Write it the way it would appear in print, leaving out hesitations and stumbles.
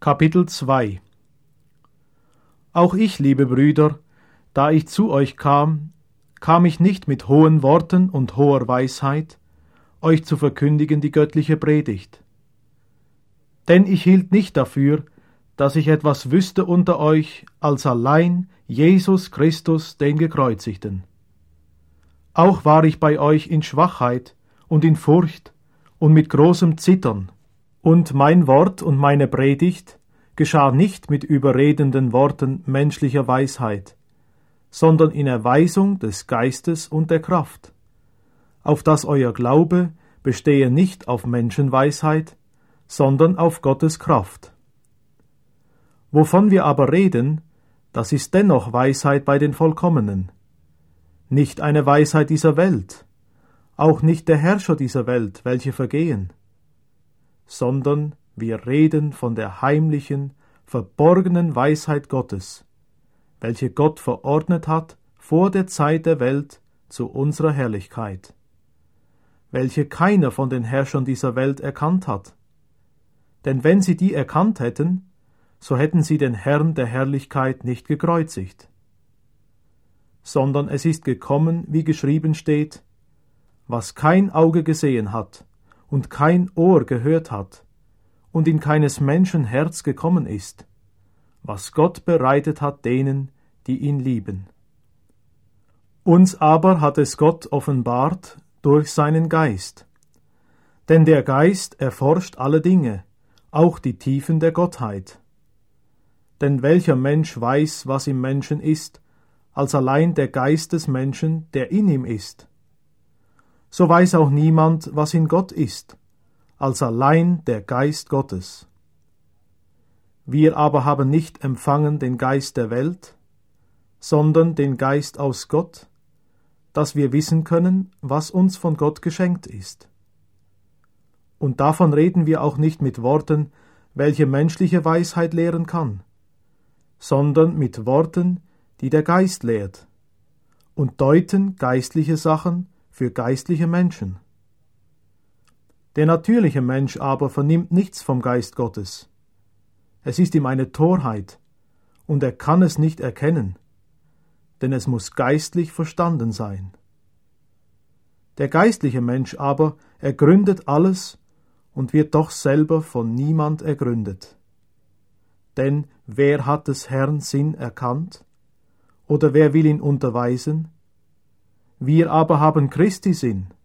Kapitel 2 Auch ich, liebe Brüder, da ich zu euch kam ich nicht mit hohen Worten und hoher Weisheit, euch zu verkündigen die göttliche Predigt. Denn ich hielt nicht dafür, dass ich etwas wüsste unter euch, als allein Jesus Christus, den Gekreuzigten. Auch war ich bei euch in Schwachheit und in Furcht und mit großem Zittern, und mein Wort und meine Predigt geschah nicht mit überredenden Worten menschlicher Weisheit, sondern in Erweisung des Geistes und der Kraft, auf dass euer Glaube bestehe nicht auf Menschenweisheit, sondern auf Gottes Kraft. Wovon wir aber reden, das ist dennoch Weisheit bei den Vollkommenen, nicht eine Weisheit dieser Welt, auch nicht der Herrscher dieser Welt, welche vergehen, sondern wir reden von der heimlichen, verborgenen Weisheit Gottes, welche Gott verordnet hat vor der Zeit der Welt zu unserer Herrlichkeit, welche keiner von den Herrschern dieser Welt erkannt hat. Denn wenn sie die erkannt hätten, so hätten sie den Herrn der Herrlichkeit nicht gekreuzigt. Sondern es ist gekommen, wie geschrieben steht, was kein Auge gesehen hat und kein Ohr gehört hat und in keines Menschen Herz gekommen ist, was Gott bereitet hat denen, die ihn lieben. Uns aber hat es Gott offenbart durch seinen Geist. Denn der Geist erforscht alle Dinge, auch die Tiefen der Gottheit. Denn welcher Mensch weiß, was im Menschen ist, als allein der Geist des Menschen, der in ihm ist? So weiß auch niemand, was in Gott ist, als allein der Geist Gottes. Wir aber haben nicht empfangen den Geist der Welt, sondern den Geist aus Gott, dass wir wissen können, was uns von Gott geschenkt ist. Und davon reden wir auch nicht mit Worten, welche menschliche Weisheit lehren kann, sondern mit Worten, die der Geist lehrt, und deuten geistliche Sachen für geistliche Menschen. Der natürliche Mensch aber vernimmt nichts vom Geist Gottes. Es ist ihm eine Torheit, und er kann es nicht erkennen, denn es muss geistlich verstanden sein. Der geistliche Mensch aber ergründet alles und wird doch selber von niemand ergründet. Denn wer hat des Herrn Sinn erkannt? Oder wer will ihn unterweisen? Wir aber haben Christi Sinn,